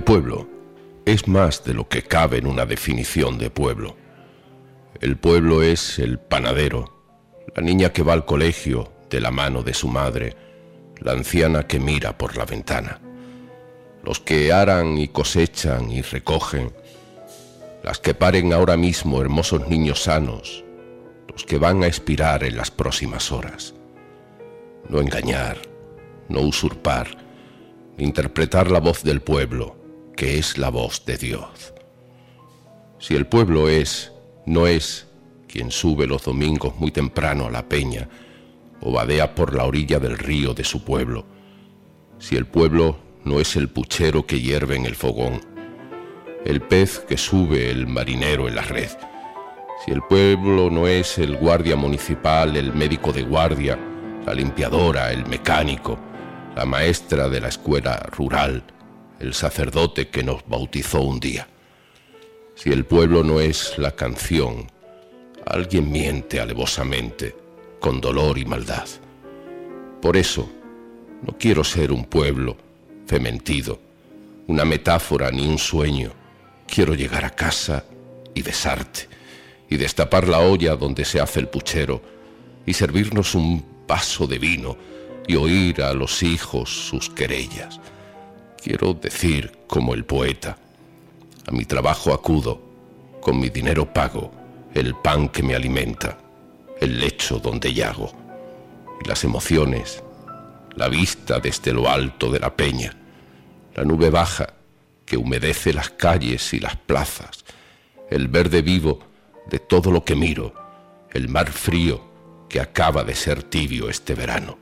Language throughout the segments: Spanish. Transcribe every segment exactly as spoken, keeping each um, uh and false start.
pueblo es más de lo que cabe en una definición de pueblo. El pueblo es el panadero, la niña que va al colegio de la mano de su madre, la anciana que mira por la ventana, los que aran y cosechan y recogen, las que paren ahora mismo hermosos niños sanos, los que van a expirar en las próximas horas. No engañar, no usurpar, interpretar la voz del pueblo, que es la voz de Dios. Si el pueblo es, no es quien sube los domingos muy temprano a la peña o vadea por la orilla del río de su pueblo, si el pueblo no es el puchero que hierve en el fogón, el pez que sube el marinero en la red, si el pueblo no es el guardia municipal, el médico de guardia, la limpiadora, el mecánico, la maestra de la escuela rural, el sacerdote que nos bautizó un día. Si el pueblo no es la canción, alguien miente alevosamente, con dolor y maldad. Por eso, no quiero ser un pueblo fementido, una metáfora ni un sueño. Quiero llegar a casa y besarte, y destapar la olla donde se hace el puchero, y servirnos un vaso de vino, y oír a los hijos sus querellas. Quiero decir como el poeta: a mi trabajo acudo, con mi dinero pago el pan que me alimenta, el lecho donde yago, y las emociones, la vista desde lo alto de la peña, la nube baja que humedece las calles y las plazas, el verde vivo de todo lo que miro, el mar frío que acaba de ser tibio este verano.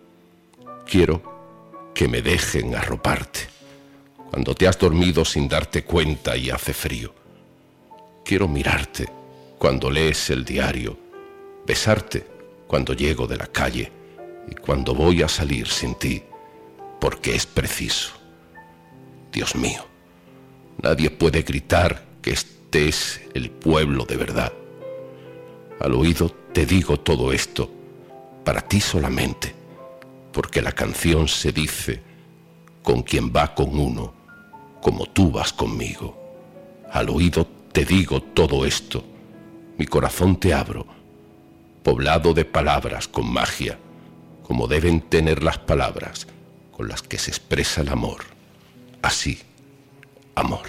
Quiero que me dejen arroparte cuando te has dormido sin darte cuenta y hace frío. Quiero mirarte cuando lees el diario, besarte cuando llego de la calle y cuando voy a salir sin ti, porque es preciso. Dios mío, nadie puede gritar que este es el pueblo de verdad. Al oído te digo todo esto, para ti solamente, porque la canción se dice con quien va con uno, como tú vas conmigo. Al oído te digo todo esto, mi corazón te abro, poblado de palabras con magia, como deben tener las palabras con las que se expresa el amor. Así, amor.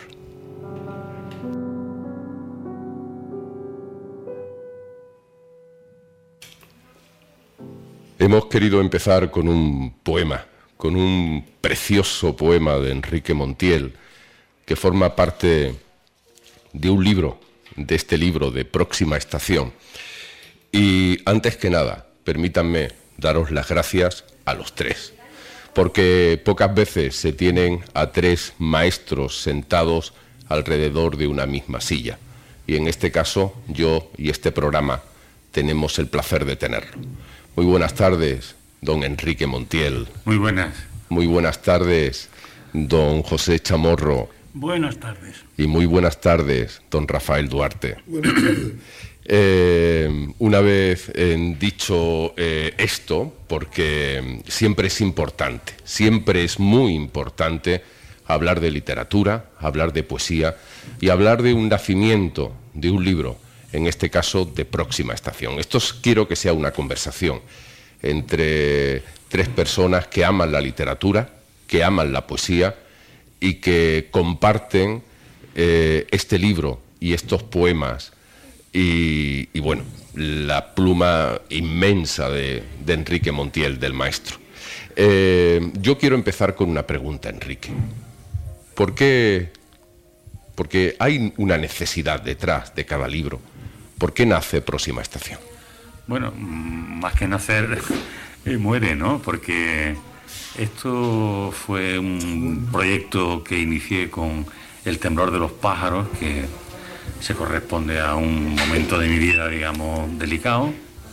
Hemos querido empezar con un poema, con un precioso poema de Enrique Montiel, que forma parte de un libro, de este libro de Próxima Estación. Y antes que nada, permítanme daros las gracias a los tres, porque pocas veces se tienen a tres maestros sentados alrededor de una misma silla. Y en este caso, yo y este programa tenemos el placer de tenerlo. Muy buenas tardes, don Enrique Montiel. Muy buenas. Muy buenas tardes, don José Chamorro. Buenas tardes. Y muy buenas tardes, don Rafael Duarte. Buenas tardes. Eh, una vez eh, dicho eh, esto, porque siempre es importante, siempre es muy importante hablar de literatura, hablar de poesía y hablar de un nacimiento, de un libro, en este caso de Próxima Estación. Esto quiero que sea una conversación entre tres personas que aman la literatura, que aman la poesía y que comparten eh, este libro y estos poemas y, y bueno, la pluma inmensa de, de Enrique Montiel, del maestro. Eh, yo quiero empezar con una pregunta, Enrique. ¿Por qué? Porque hay una necesidad detrás de cada libro. ¿Por qué nace Próxima Estación? Bueno, más que nacer, eh, muere, ¿no? Porque esto fue un proyecto que inicié con El temblor de los pájaros, que se corresponde a un momento de mi vida, digamos, delicado.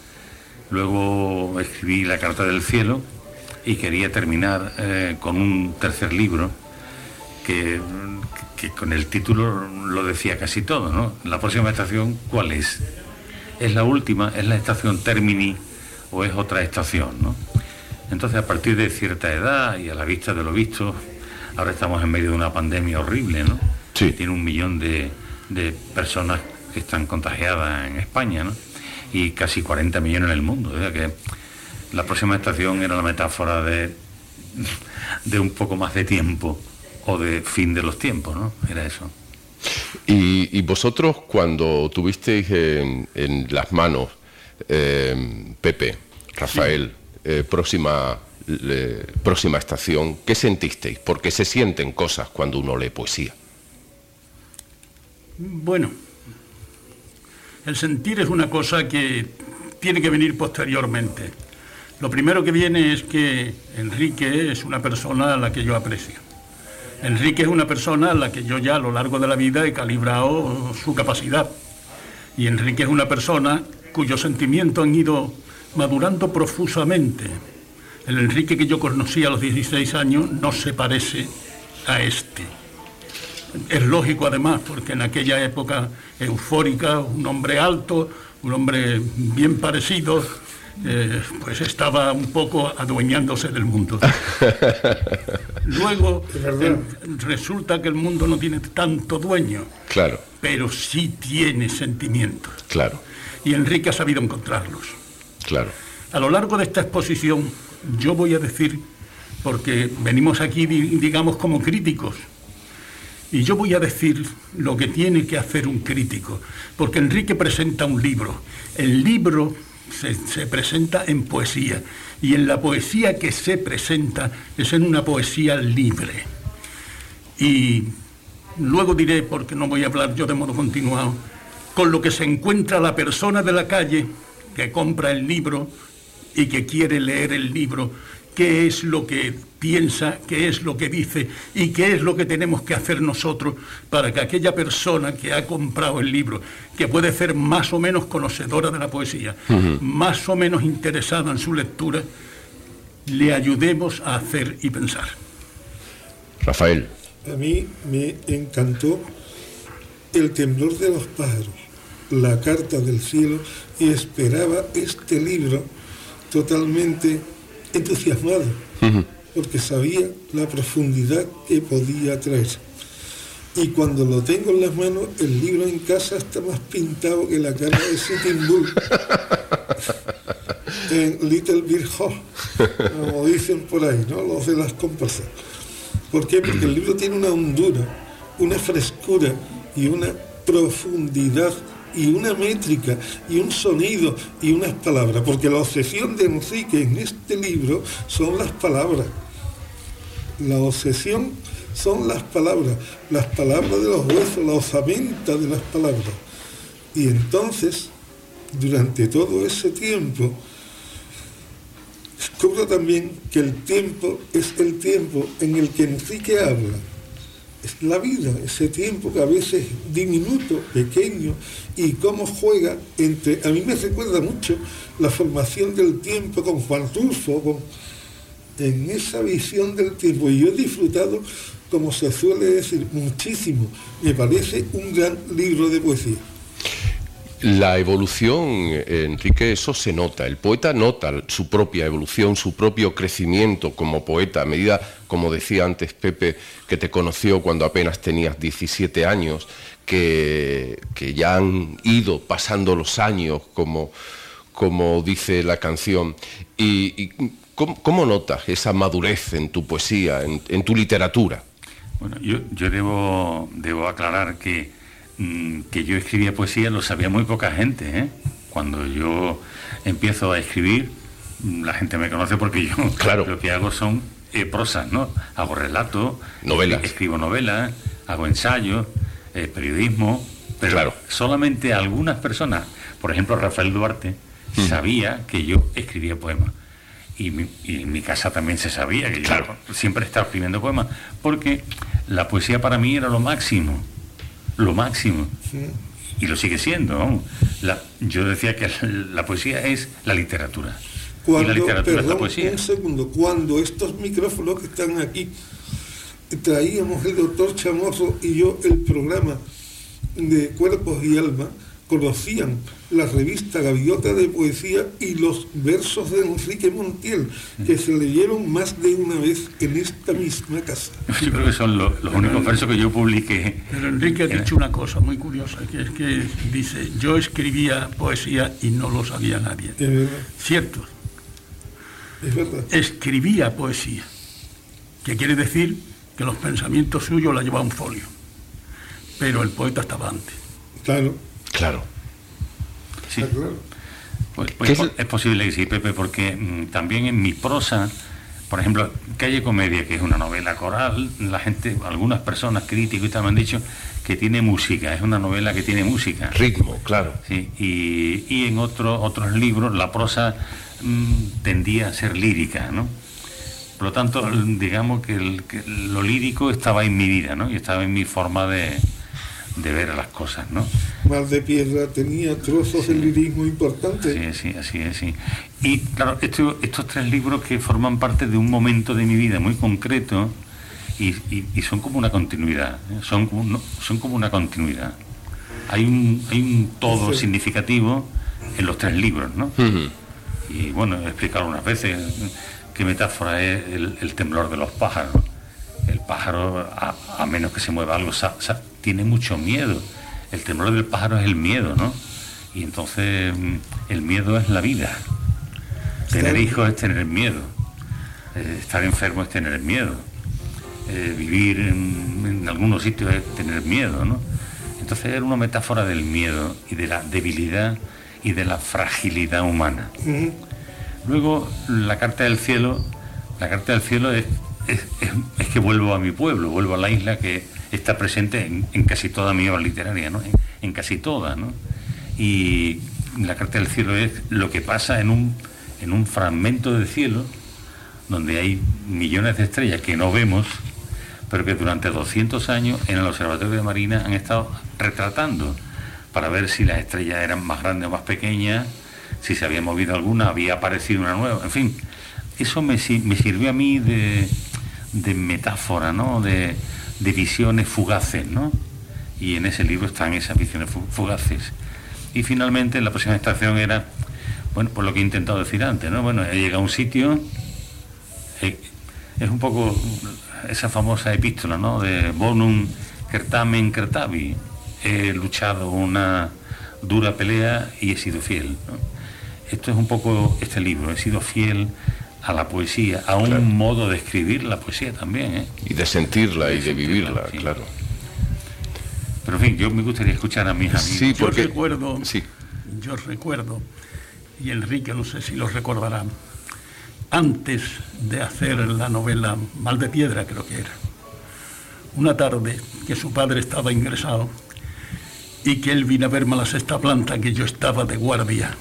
Luego escribí La carta del cielo y quería terminar eh, con un tercer libro que, que con el título lo decía casi todo, ¿no? La próxima estación, ¿cuál es? ¿Es la última? ¿Es la estación termini o es otra estación, ¿no? Entonces, a partir de cierta edad y a la vista de lo visto, ahora estamos en medio de una pandemia horrible, ¿no? Sí. Tiene un millón de, de personas que están contagiadas en España, ¿no? Y casi cuarenta millones en el mundo. O sea que la próxima estación era la metáfora de, de un poco más de tiempo o de fin de los tiempos, ¿no? Era eso. Y, y vosotros, cuando tuvisteis en, en las manos, eh, Pepe, Rafael, sí. eh, próxima, le, próxima estación, ¿qué sentisteis? Porque se sienten cosas cuando uno lee poesía. Bueno, el sentir es una cosa que tiene que venir posteriormente. Lo primero que viene es que Enrique es una persona a la que yo aprecio. Enrique es una persona a la que yo ya a lo largo de la vida he calibrado su capacidad. Y Enrique es una persona cuyos sentimientos han ido madurando profusamente. El Enrique que yo conocí a los dieciséis años no se parece a este. Es lógico además, porque en aquella época eufórica, un hombre alto, un hombre bien parecido, eh, pues estaba un poco adueñándose del mundo. Luego eh, resulta que el mundo no tiene tanto dueño, claro, pero sí tiene sentimientos. Claro. Y Enrique ha sabido encontrarlos. Claro. A lo largo de esta exposición yo voy a decir, porque venimos aquí, digamos, como críticos, y yo voy a decir lo que tiene que hacer un crítico, porque Enrique presenta un libro. El libro se, se presenta en poesía, y en la poesía que se presenta es en una poesía libre. Y luego diré, porque no voy a hablar yo de modo continuado, con lo que se encuentra la persona de la calle que compra el libro y que quiere leer el libro, qué es lo que piensa, qué es lo que dice y qué es lo que tenemos que hacer nosotros para que aquella persona que ha comprado el libro, que puede ser más o menos conocedora de la poesía, uh-huh. más o menos interesada en su lectura, le ayudemos a hacer y pensar. Rafael. A mí me encantó El temblor de los pájaros, La carta del cielo, y esperaba este libro totalmente entusiasmado, uh-huh. porque sabía la profundidad que podía traer. Y cuando lo tengo en las manos, el libro en casa está más pintado que la cara de Sitting Bull en Little Beer Hall, como dicen por ahí, ¿no? Los de las comparsas. ¿Por qué? Porque el libro tiene una hondura, una frescura y una profundidad y una métrica y un sonido y unas palabras, porque la obsesión de Enrique en este libro son las palabras. La obsesión son las palabras, las palabras de los huesos, la osamenta de las palabras. Y entonces, durante todo ese tiempo, descubro también que el tiempo es el tiempo en el que Enrique habla. Es la vida, ese tiempo que a veces es diminuto, pequeño, y cómo juega entre... A mí me recuerda mucho la formación del tiempo con Juan Rulfo, con, en esa visión del tiempo. Y yo he disfrutado, como se suele decir, muchísimo. Me parece un gran libro de poesía. La evolución, Enrique, eso se nota. El poeta nota su propia evolución, su propio crecimiento como poeta, a medida, como decía antes Pepe, que te conoció cuando apenas tenías diecisiete años, que, que ya han ido pasando los años, como, como dice la canción. Y, y ¿cómo, ¿cómo notas esa madurez en tu poesía, en, en tu literatura? Bueno, yo, yo debo, debo aclarar que que yo escribía poesía lo sabía muy poca gente, ¿eh? Cuando yo empiezo a escribir, la gente me conoce porque yo claro. lo que hago son eh, prosas, ¿no? Hago relatos, novelas, escribo novelas, hago ensayos, eh, periodismo, pero claro. solamente algunas personas, por ejemplo Rafael Duarte, mm. sabía que yo escribía poemas. Y, mi, y en mi casa también se sabía que claro. yo siempre estaba escribiendo poemas, porque la poesía para mí era lo máximo. Lo máximo, sí. Y lo sigue siendo, ¿no? La, yo decía que la poesía es la literatura. Cuando, y la literatura perdón, es la poesía. Un segundo, cuando estos micrófonos que están aquí, traíamos el doctor Chamorro y yo el programa de Cuerpos y Alma, conocían la revista Gaviota de Poesía y los versos de Enrique Montiel, que se leyeron más de una vez en esta misma casa. Yo creo que son los, los únicos versos que yo publiqué. Pero Enrique ha dicho una cosa muy curiosa, que es que dice, yo escribía poesía y no lo sabía nadie. Es verdad. Cierto. Es verdad. Escribía poesía, que quiere decir que los pensamientos suyos la llevaba a un folio. Pero el poeta estaba antes. Claro. Claro. Sí. Está claro. Pues, pues es, es posible que sí, Pepe, porque mmm, también en mi prosa, por ejemplo, Calle Comedia, que es una novela coral, la gente, algunas personas críticos y tal me han dicho que tiene música, es una novela que tiene música. Ritmo, claro. Sí, y, y en otro, otros libros la prosa mmm, tendía a ser lírica, ¿no? Por lo tanto, digamos que, el, que lo lírico estaba en mi vida, ¿no? Y estaba en mi forma de, de ver las cosas, ¿no? Valdepiedra tenía trozos sí. de lirismo importantes. Sí, sí, así es, sí. Y claro, esto, estos tres libros que forman parte de un momento de mi vida muy concreto y, y, y son como una continuidad, ¿eh? son, como, no, son como una continuidad. Hay un, hay un todo sí. significativo en los tres libros, ¿no? Uh-huh. Y bueno, he explicado unas veces qué metáfora es el, el temblor de los pájaros. El pájaro, a, a menos que se mueva algo, sa, sa, tiene mucho miedo. El temblor del pájaro es el miedo, ¿no? Y entonces el miedo es la vida. Tener hijos es tener miedo. Eh, estar enfermo es tener miedo. Eh, vivir en, en algunos sitios es tener miedo, ¿no? Entonces era una metáfora del miedo y de la debilidad y de la fragilidad humana. Uh-huh. Luego, la carta del cielo, la carta del cielo es, es, es, es que vuelvo a mi pueblo, vuelvo a la isla que está presente en, en casi toda mi obra literaria, ¿no? En, en casi toda, ¿no? Y la carta del cielo es lo que pasa en un, en un fragmento del cielo donde hay millones de estrellas que no vemos, pero que durante doscientos años en el Observatorio de Marina han estado retratando para ver si las estrellas eran más grandes o más pequeñas, si se había movido alguna, había aparecido una nueva, en fin. Eso me, me sirvió a mí de, de metáfora, ¿no? De, de visiones fugaces, ¿no? Y en ese libro están esas visiones fugaces. Y finalmente la próxima estación era, bueno, pues lo que he intentado decir antes, ¿no? Bueno, he llegado a un sitio, he, es un poco esa famosa epístola, ¿no? De bonum certamen certavi. He luchado una dura pelea y he sido fiel, ¿no? Esto es un poco este libro, he sido fiel a la poesía, a un claro. modo de escribir la poesía también, ¿eh? Y de sentirla de y de vivirla, sí. claro. Pero en fin, yo me gustaría escuchar a mis amigos. Sí, porque... Yo recuerdo, sí. yo recuerdo, y Enrique no sé si lo recordará, antes de hacer la novela Valdepiedra, creo que era, una tarde que su padre estaba ingresado y que él vino a verme a la sexta planta, que yo estaba de guardia,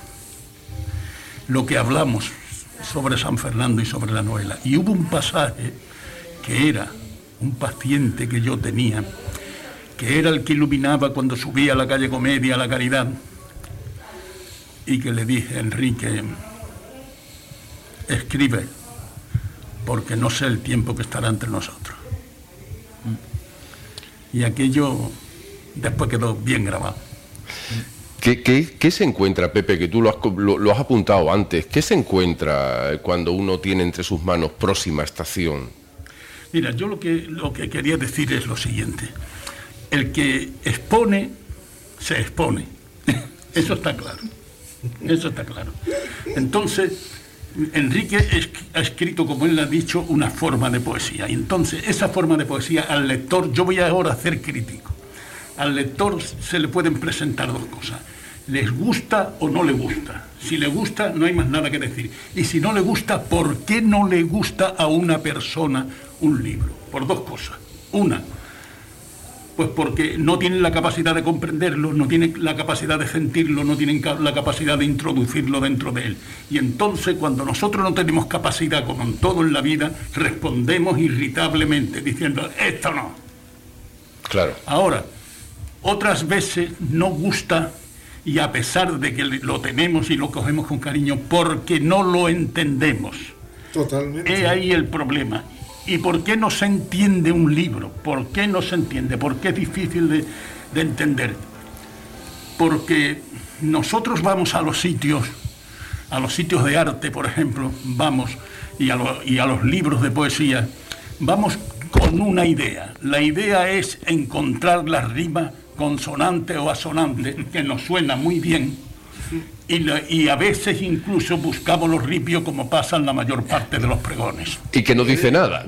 lo que hablamos sobre San Fernando y sobre la novela. Y hubo un pasaje que era un paciente que yo tenía, que era el que iluminaba cuando subía a la calle Comedia, a la Caridad, y que le dije, Enrique, escribe, porque no sé el tiempo que estará entre nosotros. Y aquello después quedó bien grabado. ¿Qué, qué, qué se encuentra, Pepe, que tú lo has, lo, lo has apuntado antes? ¿Qué se encuentra cuando uno tiene entre sus manos próxima estación? Mira, yo lo que, lo que quería decir es lo siguiente. El que expone, se expone. Eso está claro. Eso está claro. Entonces, Enrique ha escrito, como él ha dicho, una forma de poesía. Y entonces, esa forma de poesía al lector, yo voy ahora a ser crítico. Al lector se le pueden presentar dos cosas. ¿Les gusta o no le gusta? Si le gusta, no hay más nada que decir. Y si no le gusta, ¿por qué no le gusta a una persona un libro? Por dos cosas. Una, pues porque no tienen la capacidad de comprenderlo, no tienen la capacidad de sentirlo, no tienen la capacidad de introducirlo dentro de él. Y entonces, cuando nosotros no tenemos capacidad, como en todo en la vida, respondemos irritablemente, diciendo, esto no. Claro. Ahora, otras veces no gusta, y a pesar de que lo tenemos y lo cogemos con cariño, porque no lo entendemos. Totalmente. He ahí el problema. ¿Y por qué no se entiende un libro? ¿Por qué no se entiende? ¿Por qué es difícil de, de entender? porque nosotros vamos a los sitios, a los sitios de arte, por ejemplo, vamos, y a, lo, y a los libros de poesía, vamos con una idea. La idea es encontrar la rima consonante o asonante, que nos suena muy bien, y, la, y a veces incluso buscamos los ripios, como pasa en la mayor parte de los pregones. Y que no dice nada,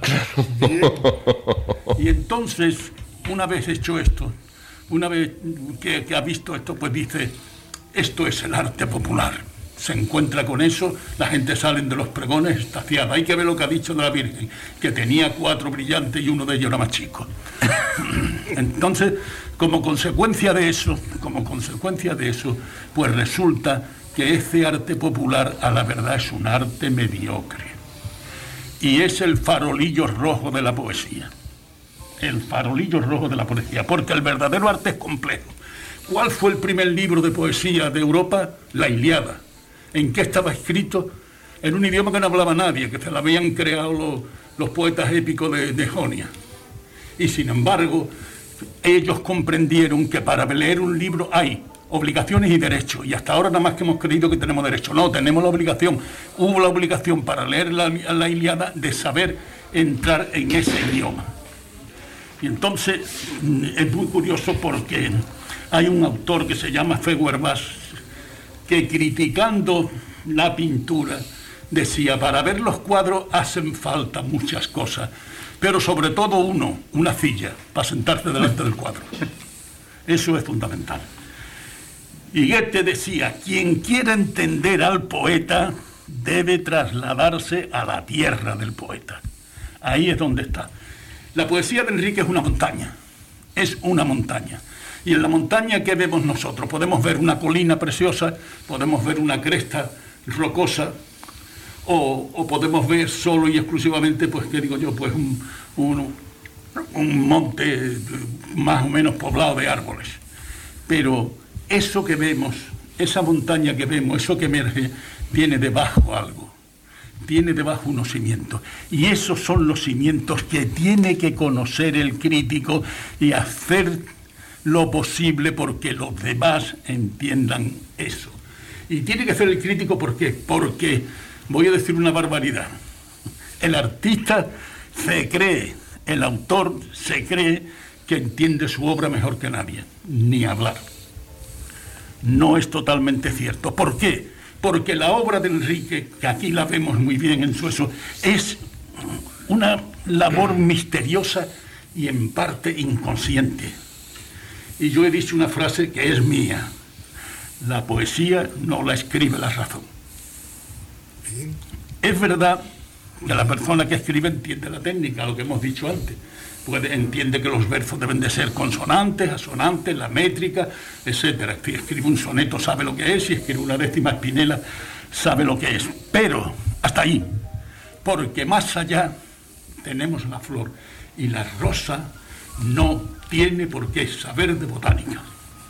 claro. Y entonces, una vez hecho esto, una vez que, que ha visto esto, pues dice, esto es el arte popular. Se encuentra con eso, la gente sale de los pregones estaciada. Hay que ver lo que ha dicho de la Virgen, que tenía cuatro brillantes y uno de ellos era más chico. Entonces, como consecuencia de eso, como consecuencia de eso, pues resulta que ese arte popular, a la verdad, es un arte mediocre. Y es el farolillo rojo de la poesía. El farolillo rojo de la poesía, porque el verdadero arte es complejo. ¿Cuál fue el primer libro de poesía de Europa? La Ilíada. ¿En qué estaba escrito? En un idioma que no hablaba nadie, que se lo habían creado los, los poetas épicos de, de Jonia. Y sin embargo, ellos comprendieron que para leer un libro hay obligaciones y derechos, y hasta ahora nada más que hemos creído que tenemos derechos. No, tenemos la obligación, hubo la obligación para leer la, la Ilíada de saber entrar en ese idioma. Y entonces es muy curioso porque hay un autor que se llama Feuerbach, que criticando la pintura decía, para ver los cuadros hacen falta muchas cosas, pero sobre todo uno, una silla, para sentarse delante del cuadro. Eso es fundamental. Y Goethe decía, quien quiera entender al poeta debe trasladarse a la tierra del poeta. Ahí es donde está. La poesía de Enrique es una montaña, es una montaña. Y en la montaña, ¿qué vemos nosotros? Podemos ver una colina preciosa, podemos ver una cresta rocosa, o, o podemos ver solo y exclusivamente, pues, ¿qué digo yo? Pues un, un, un monte más o menos poblado de árboles. Pero eso que vemos, esa montaña que vemos, eso que emerge, tiene debajo algo. Tiene debajo unos cimientos. Y esos son los cimientos que tiene que conocer el crítico y hacer lo posible porque los demás entiendan eso. Y tiene que ser el crítico, ¿por qué? Porque, voy a decir una barbaridad, el artista se cree, el autor se cree que entiende su obra mejor que nadie, ni hablar. No es totalmente cierto. ¿Por qué? Porque la obra de Enrique, que aquí la vemos muy bien en su eso, es una labor misteriosa y en parte inconsciente. Y yo he dicho una frase que es mía. La poesía no la escribe la razón. Es verdad que la persona que escribe entiende la técnica, lo que hemos dicho antes. Puede, entiende que los versos deben de ser consonantes, asonantes, la métrica, etcétera. Si escribe un soneto sabe lo que es, si escribe una décima espinela sabe lo que es. Pero hasta ahí, porque más allá tenemos la flor y la rosa no tiene por qué saber de botánica.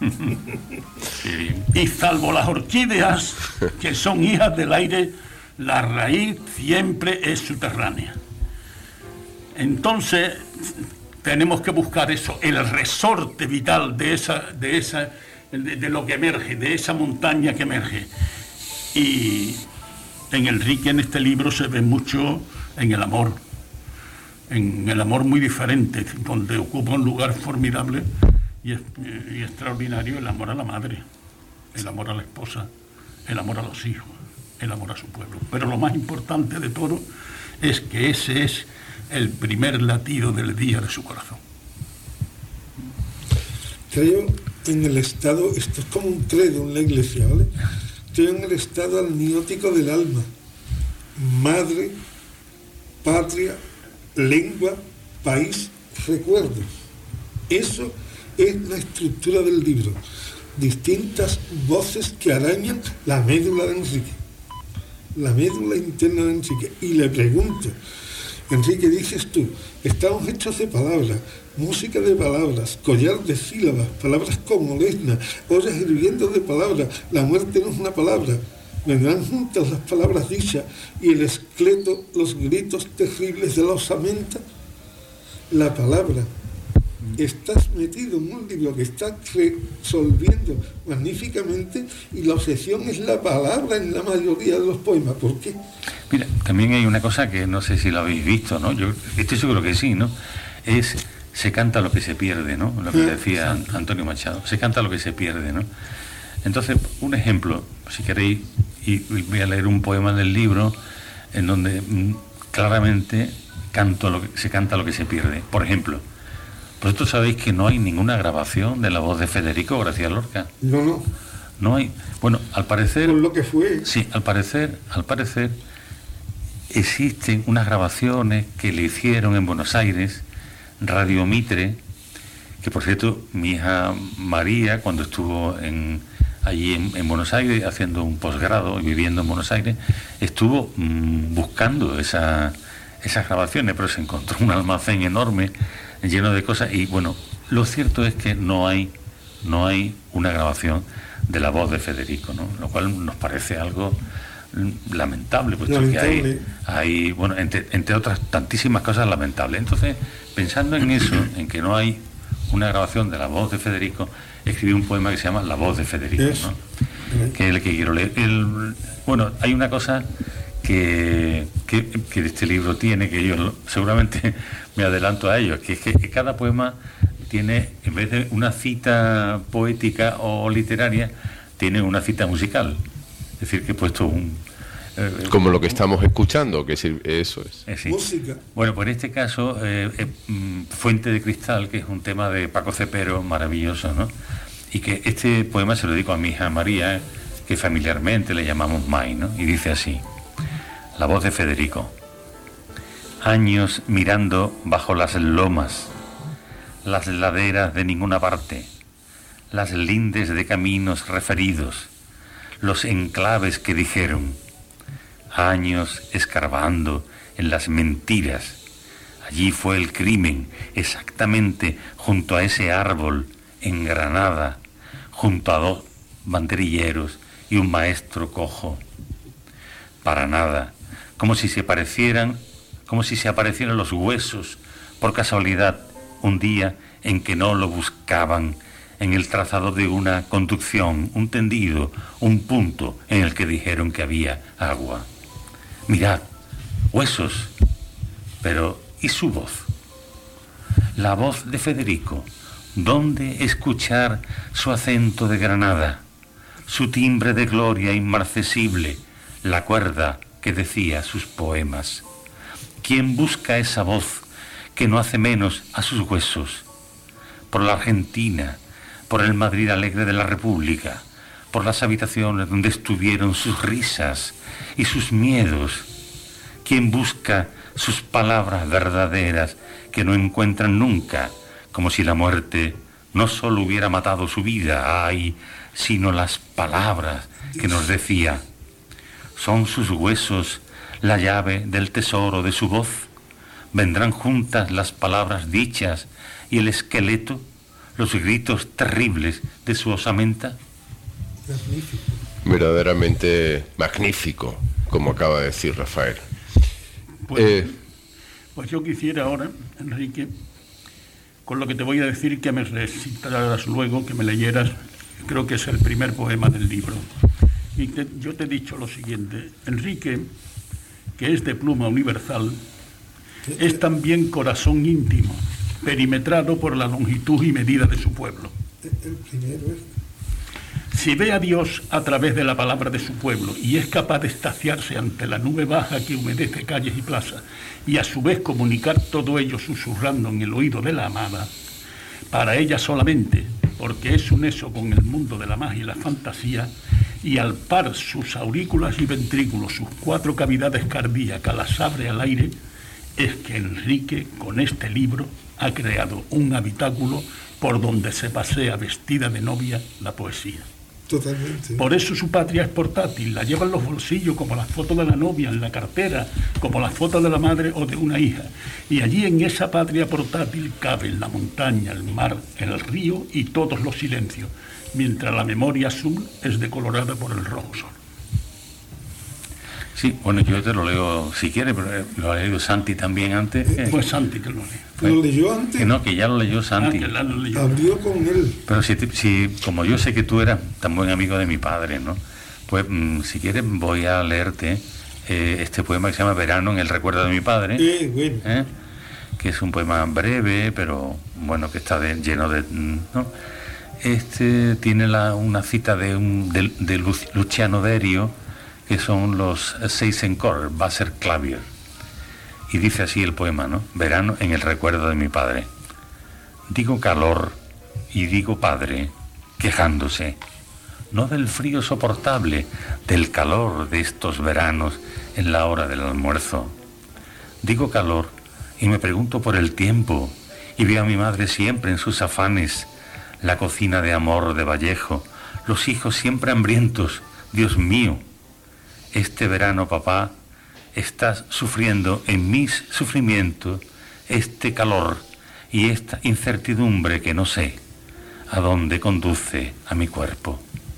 Y salvo las orquídeas, que son hijas del aire, la raíz siempre es subterránea. Entonces tenemos que buscar eso, el resorte vital de esa, de esa, de, de lo que emerge, de esa montaña que emerge. Y en Enrique, en este libro, se ve mucho en el amor, en el amor muy diferente, donde ocupa un lugar formidable y, y extraordinario el amor a la madre, el amor a la esposa, el amor a los hijos, el amor a su pueblo. Pero lo más importante de todo es que ese es el primer latido del día de su corazón. Creo en el estado, esto es como un credo en la iglesia, ¿vale? Creo en el estado amniótico del alma. Madre, patria, lengua, país, recuerdo. Eso es la estructura del libro. Distintas voces que arañan la médula de Enrique. La médula interna de Enrique. Y le pregunto, Enrique, dices tú, estamos hechos de palabras, música de palabras, collar de sílabas, palabras como lesna, ollas hirviendo de palabras, la muerte no es una palabra. Vendrán juntas las palabras dichas y el esqueleto, los gritos terribles de la osamenta. La palabra estás metido en un libro que está resolviendo magníficamente y la obsesión es la palabra en la mayoría de los poemas. ¿Por qué? Mira, también hay una cosa que no sé si lo habéis visto, ¿no? Yo estoy seguro que sí, ¿no? Es se canta lo que se pierde, ¿no? Lo que decía Antonio Machado, se canta lo que se pierde, ¿no? Entonces, un ejemplo, si queréis, y voy a leer un poema del libro en donde mm, claramente canto lo que, se canta lo que se pierde. Por ejemplo, vosotros sabéis que no hay ninguna grabación de la voz de Federico García Lorca. No, no. No hay. Bueno, al parecer. Por lo que fue. Sí, al parecer, al parecer, existen unas grabaciones que le hicieron en Buenos Aires, Radio Mitre, que por cierto, mi hija María, cuando estuvo en, allí en, en Buenos Aires haciendo un posgrado y viviendo en Buenos Aires, estuvo mmm, buscando esa, esas grabaciones, pero se encontró un almacén enorme lleno de cosas y bueno, lo cierto es que no hay, no hay una grabación de la voz de Federico, ¿no? Lo cual nos parece algo lamentable, puesto lamentable. que hay, hay bueno, entre, entre otras tantísimas cosas lamentables. Entonces, pensando en eso, en que no hay una grabación de la voz de Federico, escribí un poema que se llama La voz de Federico, ¿no? Que es el que quiero leer. El, bueno, hay una cosa que, que, que este libro tiene, que yo seguramente me adelanto a ello, que es que, que cada poema tiene, en vez de una cita poética o literaria, tiene una cita musical. Es decir, que he puesto un... Eh, Como lo que estamos escuchando, que eso es. Eh, sí. Música. Bueno, pues en este caso, eh, eh, Fuente de Cristal, que es un tema de Paco Cepero maravilloso, ¿no? Y que este poema se lo dedico a mi hija María, que familiarmente le llamamos Mai, ¿no? Y dice así, la voz de Federico. Años mirando bajo las lomas, las laderas de ninguna parte, las lindes de caminos referidos, los enclaves que dijeron, años escarbando en las mentiras. Allí fue el crimen, exactamente junto a ese árbol en Granada, junto a dos banderilleros y un maestro cojo. Para nada, como si se parecieran, como si se aparecieran los huesos por casualidad un día en que no lo buscaban en el trazado de una conducción, un tendido, un punto en el que dijeron que había agua. Mirad, huesos, pero ¿y su voz? La voz de Federico, ¿dónde escuchar su acento de Granada, su timbre de gloria inmarcesible, la cuerda que decía sus poemas? ¿Quién busca esa voz que no hace menos a sus huesos? Por la Argentina, por el Madrid alegre de la República, por las habitaciones donde estuvieron sus risas y sus miedos. Quien busca sus palabras verdaderas que no encuentran nunca, como si la muerte no solo hubiera matado su vida, ay, sino las palabras que nos decía. ¿Son sus huesos la llave del tesoro de su voz? ¿Vendrán juntas las palabras dichas y el esqueleto, los gritos terribles de su osamenta? Magnífico. Verdaderamente magnífico, como acaba de decir Rafael. Pues, eh, pues yo quisiera ahora, Enrique, con lo que te voy a decir, que me recitaras luego, que me leyeras, creo que es el primer poema del libro. Y te, yo te he dicho lo siguiente, Enrique, que es de pluma universal, es también corazón íntimo, perimetrado por la longitud y medida de su pueblo. El primero es... Si ve a Dios a través de la palabra de su pueblo y es capaz de estaciarse ante la nube baja que humedece calles y plazas y a su vez comunicar todo ello susurrando en el oído de la amada, para ella solamente, porque es un eso con el mundo de la magia y la fantasía, y al par sus aurículas y ventrículos, sus cuatro cavidades cardíacas las abre al aire, es que Enrique, con este libro, ha creado un habitáculo por donde se pasea vestida de novia la poesía. Totalmente. Por eso su patria es portátil, la lleva en los bolsillos como las fotos de la novia, en la cartera, como las fotos de la madre o de una hija. Y allí en esa patria portátil caben la montaña, el mar, el río y todos los silencios, mientras la memoria azul es decolorada por el rojo sol. Sí, bueno, yo te lo leo si quieres, pero lo ha leído Santi también antes. Eh, pues Santi que lo lee. ¿Lo leyó antes? Que no, que ya lo leyó Santi. Ah, que la lo leyó. Abrió con él. Pero si, si, como yo sé que tú eras tan buen amigo de mi padre, ¿no? Pues mmm, si quieres voy a leerte eh, este poema que se llama Verano en el recuerdo de mi padre. Eh, bueno. ¿eh? Que es un poema breve, pero bueno, que está de, lleno de... ¿no? Este tiene la, una cita de, un, de, de Luciano Berio, que son los seis encore, Basser Clavier. Y dice así el poema, ¿no? Verano en el recuerdo de mi padre. Digo calor y digo padre, quejándose, no del frío soportable, del calor de estos veranos en la hora del almuerzo. Digo calor y me pregunto por el tiempo, y veo a mi madre siempre en sus afanes, la cocina de amor de Vallejo, los hijos siempre hambrientos. Dios mío, este verano, papá, estás sufriendo en mis sufrimientos este calor y esta incertidumbre que no sé a dónde conduce a mi cuerpo.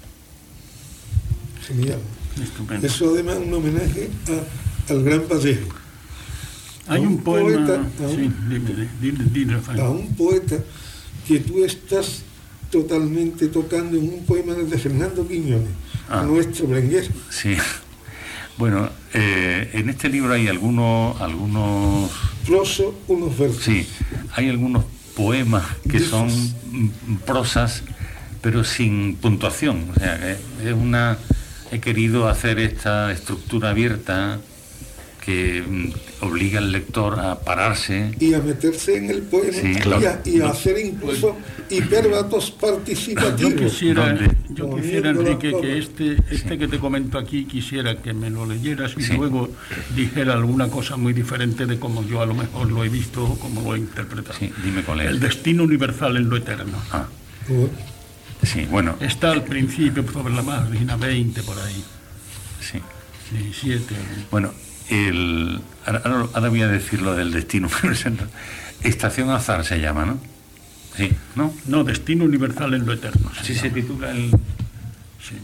Genial. Estupendo. Eso además es un homenaje a, al gran Vallejo. Hay a un, un poema... poeta, a un- sí, dime, dime, dime, Rafael. A un poeta que tú estás totalmente tocando en un poema de Fernando Quiñones, Ah. nuestro Berenguer. Sí. Bueno, eh, en este libro hay algunos, algunos, Proso, unos versos. sí, hay algunos poemas que son mm, prosas, pero sin puntuación. O sea, que es una, he querido hacer esta estructura abierta que mm, obliga al lector a pararse. Y a meterse en el poema Sí, y, claro. a, y a hacer incluso hiperbatos Yo participativos. quisiera, ¿Dónde? yo Poniendo quisiera, las Enrique, cosas. que este, este que te comento aquí, quisiera que me lo leyeras y Sí. luego dijera alguna cosa muy diferente de como yo a lo mejor lo he visto o como lo he interpretado. Sí, dime cuál es. El destino universal en lo eterno. Ah, Bueno, sí, bueno, Está al principio sobre la página veinte por ahí, sí. diecisiete. Bueno, el, ahora, ahora- ahora voy a decir lo del destino. Estación Azar se llama, ¿no? Sí, ¿no? No, destino universal en lo eterno. se Así se llama. titula el... Sí.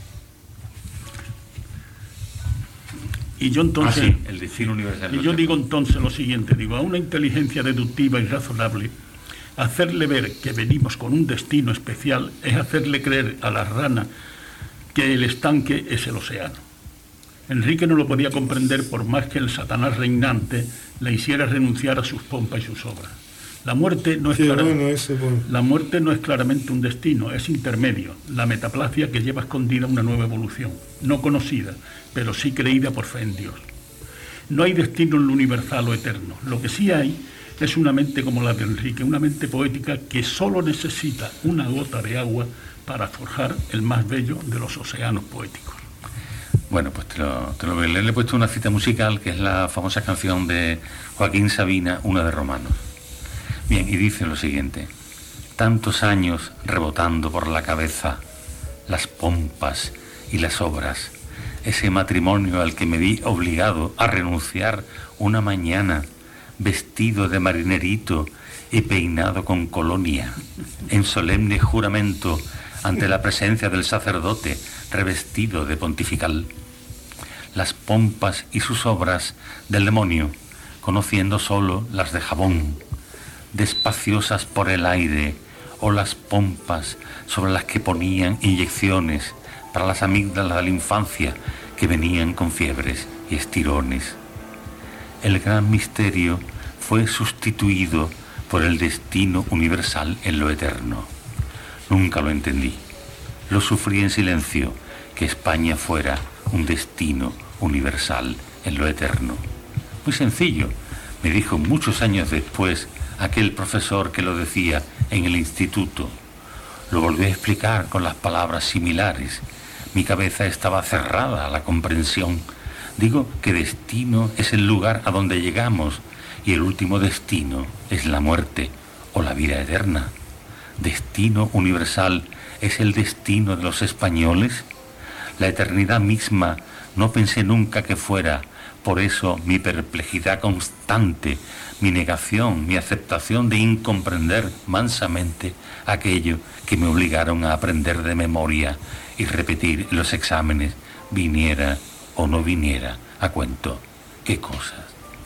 Y yo entonces... Ah, sí, el destino universal. Y yo digo entonces lo siguiente, digo, a una inteligencia deductiva y razonable, hacerle ver que venimos con un destino especial es hacerle creer a la rana que el estanque es el océano. Enrique no lo podía comprender por más que el Satanás reinante le hiciera renunciar a sus pompas y sus obras. La muerte no es qué clara- bueno ese poema. la muerte no es claramente un destino, es intermedio, la metaplasia que lleva escondida una nueva evolución, no conocida, pero sí creída por fe en Dios. No hay destino en lo universal o eterno, lo que sí hay es una mente como la de Enrique, una mente poética que solo necesita una gota de agua para forjar el más bello de los océanos poéticos. Bueno, pues te lo, te lo voy a leer. Le he puesto una cita musical, que es la famosa canción de Joaquín Sabina, Una de Romanos. Bien, y dice lo siguiente. Tantos años rebotando por la cabeza, las pompas y las obras, ese matrimonio al que me vi obligado a renunciar una mañana, vestido de marinerito y peinado con colonia, en solemne juramento ante la presencia del sacerdote revestido de pontifical. Las pompas y sus obras del demonio, conociendo solo las de jabón, despaciosas por el aire, o las pompas sobre las que ponían inyecciones para las amígdalas de la infancia que venían con fiebres y estirones. El gran misterio fue sustituido por el destino universal en lo eterno. Nunca lo entendí. Lo sufrí en silencio, que España fuera un destino universal en lo eterno. Muy sencillo, me dijo muchos años después aquel profesor que lo decía en el instituto. Lo volví a explicar con las palabras similares. Mi cabeza estaba cerrada a la comprensión. Digo que destino es el lugar a donde llegamos y el último destino es la muerte o la vida eterna. Destino universal es el destino de los españoles. La eternidad misma no pensé nunca que fuera. Por eso mi perplejidad constante, mi negación, mi aceptación de incomprender mansamente aquello que me obligaron a aprender de memoria y repetir en los exámenes, viniera o no viniera a cuento. ¿Qué cosas?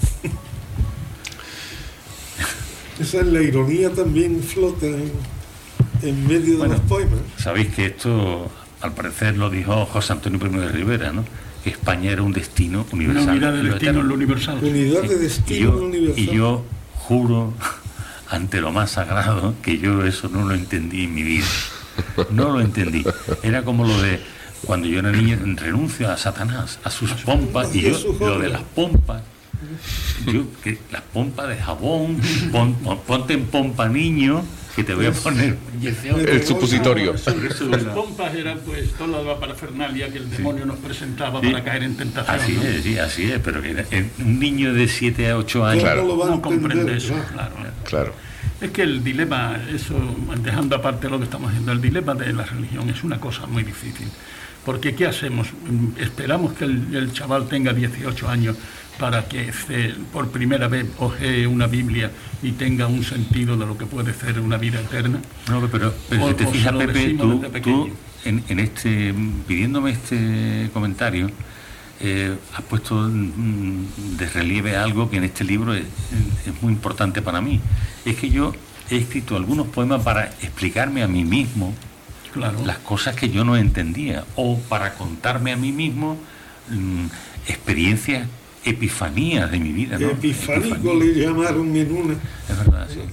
Esa es la ironía, también flota en, en medio bueno, de los poemas. Sabéis que esto, al parecer, lo dijo José Antonio Primo de Rivera, ¿no? Que España era un destino universal. Una unidad de destino en lo universal. Unidad de destino en lo universal. Y yo juro ante lo más sagrado que yo eso no lo entendí en mi vida. No lo entendí. Era como lo de cuando yo era niño, renuncio a Satanás, a sus pompas, y yo lo de las pompas. Yo, que las pompas de jabón, pon, pon, ponte en pompa, niño, que te voy a poner el supositorio. Las pompas eran pues toda la parafernalia que el demonio nos presentaba sí. para caer en tentación. Así ¿no? es, sí, así es, pero que un niño de siete a ocho años claro. no, no comprende eso, claro. Claro. Es que el dilema, eso, dejando aparte lo que estamos haciendo, el dilema de la religión es una cosa muy difícil. Porque ¿qué hacemos? Esperamos que el, el chaval tenga dieciocho años para que se, por primera vez ojee una Biblia y tenga un sentido de lo que puede ser una vida eterna. No, pero, pero o, si te fijas, Pepe, tú, tú en, en este, pidiéndome este comentario, eh, has puesto mm, de relieve algo que en este libro es, es muy importante para mí. Es que yo he escrito algunos poemas para explicarme a mí mismo claro. las cosas que yo no entendía, o para contarme a mí mismo mm, experiencias, epifanías de mi vida, ¿no? Epifánico Epifanía. Le llamaron en una. Es verdad, sí.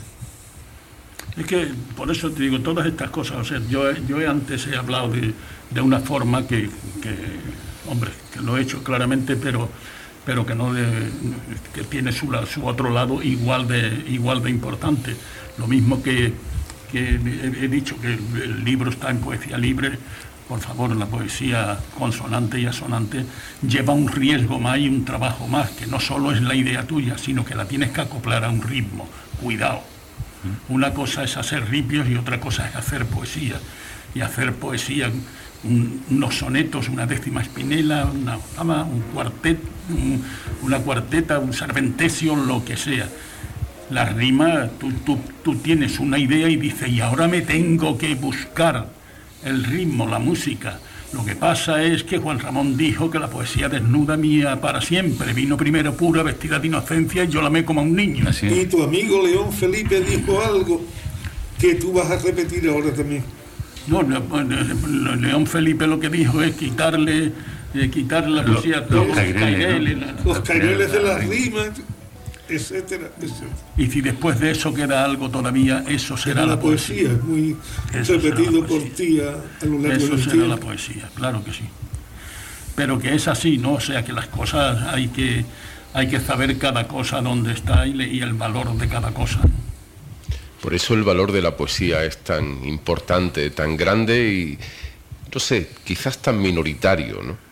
Es que, por eso te digo, todas estas cosas, o sea, yo, yo antes he hablado de, de una forma que, que, hombre, que lo he hecho claramente, pero, pero que no de, que tiene su, su otro lado igual de, igual de importante. Lo mismo que, que he, he dicho, que el, el libro está en poesía libre. Por favor, la poesía consonante y asonante lleva un riesgo más y un trabajo más, que no solo es la idea tuya, sino que la tienes que acoplar a un ritmo. Cuidado. Una cosa es hacer ripios y otra cosa es hacer poesía. Y hacer poesía, un, unos sonetos, una décima espinela, una octava, un cuartet, un, una cuarteta, un serventesio, lo que sea. La rima, tú, tú, tú tienes una idea y dices, y ahora me tengo que buscar el ritmo, la música. Lo que pasa es que Juan Ramón dijo que la poesía desnuda mía para siempre. Vino primero pura, vestida de inocencia, y yo la amé como a un niño. Así. Y tu amigo León Felipe dijo algo que tú vas a repetir ahora también. No, León Felipe lo que dijo es quitarle, eh, quitarle la poesía a todos los caireles, ¿no? Los caireles de las rimas, etcétera, etcétera. Y si después de eso queda algo todavía, eso será la, la poesía. poesía. Muy eso repetido por ti a, a lo largo Eso del será tiempo. la poesía, claro que sí. Pero que es así, ¿no? O sea, que las cosas hay que, hay que saber cada cosa dónde está y, le, y el valor de cada cosa. Por eso el valor de la poesía es tan importante, tan grande y, no sé, quizás tan minoritario, ¿no?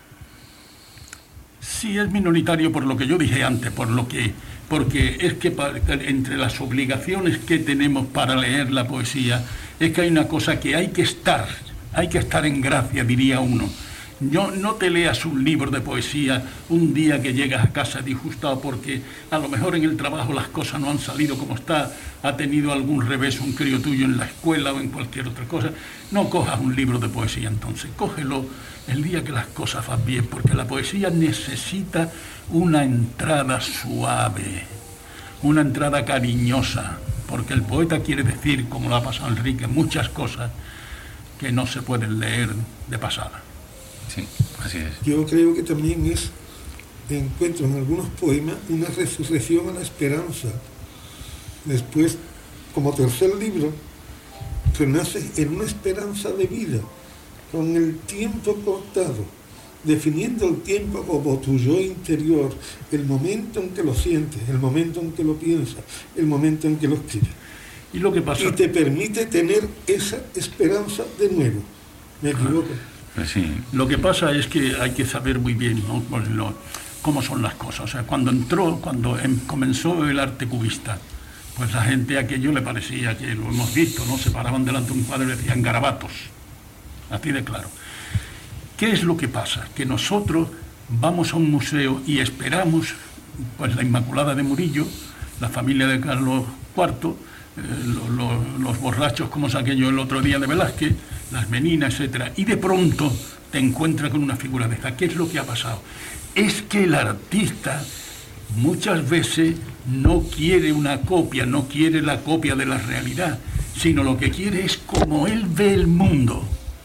Sí, es minoritario por lo que yo dije antes, por lo que... porque es que entre las obligaciones que tenemos para leer la poesía, es que hay una cosa que hay que estar, hay que estar en gracia, diría uno. No, no te leas un libro de poesía un día que llegas a casa disgustado porque a lo mejor en el trabajo las cosas no han salido como está, ha tenido algún revés un crío tuyo en la escuela o en cualquier otra cosa. No cojas un libro de poesía entonces, cógelo el día que las cosas van bien, porque la poesía necesita una entrada suave, una entrada cariñosa, porque el poeta quiere decir, como lo ha pasado Enrique, muchas cosas que no se pueden leer de pasada. Sí, así es. Yo creo que también es, encuentro en algunos poemas una resurrección a la esperanza. Después, como tercer libro, renace en una esperanza de vida, con el tiempo cortado, definiendo el tiempo como tu yo interior, el momento en que lo sientes, el momento en que lo piensas, el momento en que lo escribes. Y lo que pasa... Y te permite tener esa esperanza de nuevo. ¿Me equivoco? Pues sí. Lo que pasa es que hay que saber muy bien, ¿no?, pues lo, cómo son las cosas. O sea, cuando entró, cuando em, comenzó el arte cubista, pues la gente a aquello le parecía que lo hemos visto, ¿no? Se paraban delante de un cuadro y decían garabatos. Así de claro. ¿Qué es lo que pasa? Que nosotros vamos a un museo y esperamos, pues, la Inmaculada de Murillo, la familia de Carlos cuarto, eh, lo, lo, los borrachos como saqué yo el otro día de Velázquez, las meninas, etcétera, y de pronto te encuentras con una figura de esta. ¿Qué es lo que ha pasado? Es que el artista muchas veces no quiere una copia, no quiere la copia de la realidad, sino lo que quiere es como él ve el mundo.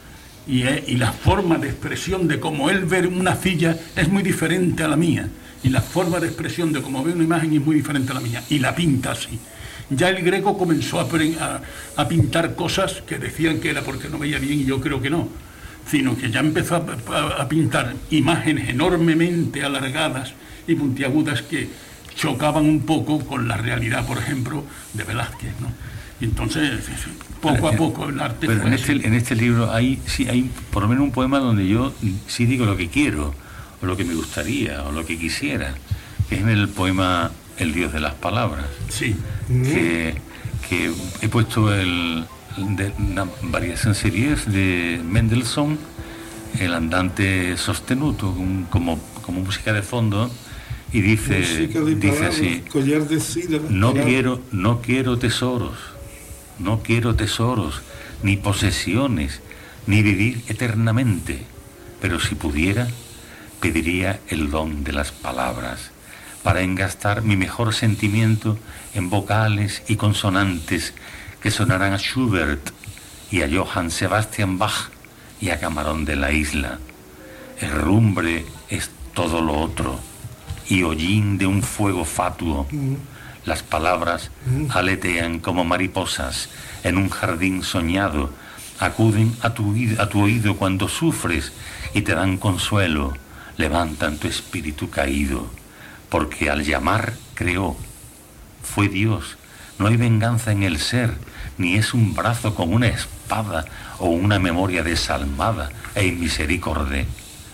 Y, eh, y la forma de expresión de cómo él ve una silla es muy diferente a la mía. Y la forma de expresión de cómo ve una imagen es muy diferente a la mía. Y la pinta así. Ya el Greco comenzó a, a, a pintar cosas que decían que era porque no veía bien, y yo creo que no. Sino que ya empezó a, a, a pintar imágenes enormemente alargadas y puntiagudas que chocaban un poco con la realidad, por ejemplo, de Velázquez, ¿no? Y entonces, poco a poco el arte... Pero fue en, así. este, en este libro hay, sí, hay por lo menos un poema donde yo sí digo lo que quiero, o lo que me gustaría, o lo que quisiera, que es en el poema El Dios de las Palabras. Sí. Que, que he puesto el, de, una variación series de Mendelssohn, el andante sostenuto, un, como, como música de fondo, y dice, de dice palabras, así: collar de sílabas, no palabras. quiero, no quiero tesoros, no quiero tesoros, ni posesiones, ni vivir eternamente, pero si pudiera, pediría el don de las palabras, para engastar mi mejor sentimiento en vocales y consonantes que sonarán a Schubert y a Johann Sebastian Bach y a Camarón de la Isla. Herrumbre es todo lo otro, y hollín de un fuego fatuo. Las palabras aletean como mariposas en un jardín soñado, acuden a tu, a tu oído cuando sufres y te dan consuelo, levantan tu espíritu caído, porque al llamar creó, fue Dios, no hay venganza en el ser, ni es un brazo con una espada o una memoria desalmada e inmisericorde.